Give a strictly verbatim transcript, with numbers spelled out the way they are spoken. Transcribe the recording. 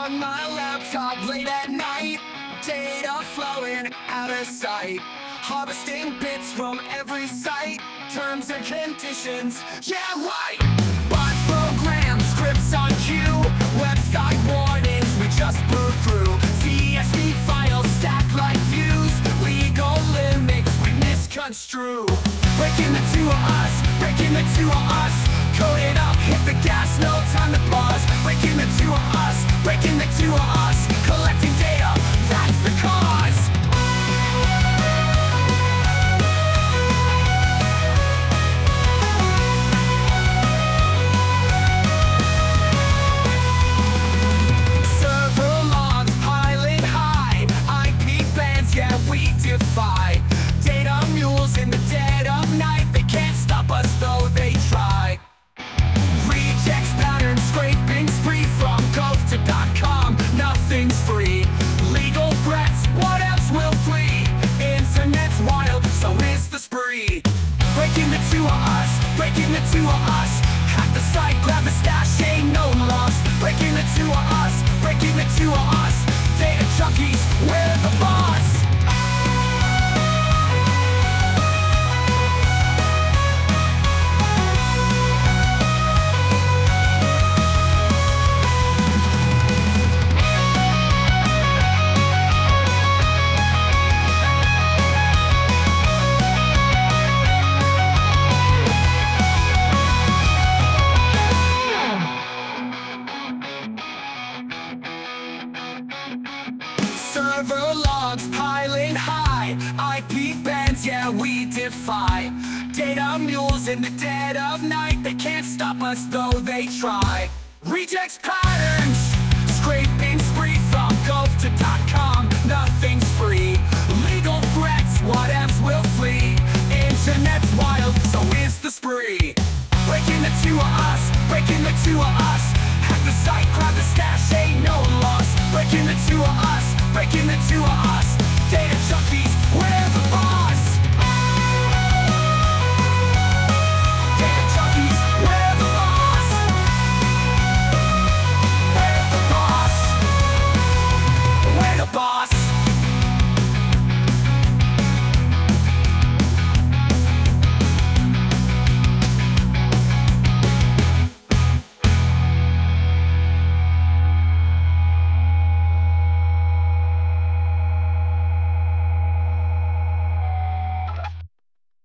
on my laptop late at night, data flowing out of sight, harvesting bits from every site, terms and conditions, yeah right. Bot programs, scripts on cue, website warnings we just blew through, C S V files stacked like views, legal limits we misconstrue. Breaking the two of us, breaking the two of us, code it up, hit the gas, no time to pause. Breaking the two of us, breaking the two of us, collecting data, that's the cause. Server logs piling high, I P bands, yeah we defy. Data mules in the dead of night, they can't stop us though they try. Rejects patterns, scraping spree from gov to .com, nothing's free. Legal threats, what else will flee? Internet's wild, so is the spree. Breaking the two of us, breaking the two of us, hack the site, grab the stash, ain't no loss. Breaking the two of us, breaking the two of us, data junkies, we're the boss. Server logs piling high, I P bands, yeah we defy. Data mules in the dead of night, they can't stop us though they try. Rejects patterns, scraping spree from gov to .com, nothing's free. Legal threats, what else will flee? Internet's wild, so is the spree. Breaking the two of us, breaking the two of us, hack the site, grab the stash, ain't no loss. Breaking the two of us, breaking the two of us, data junkies, we're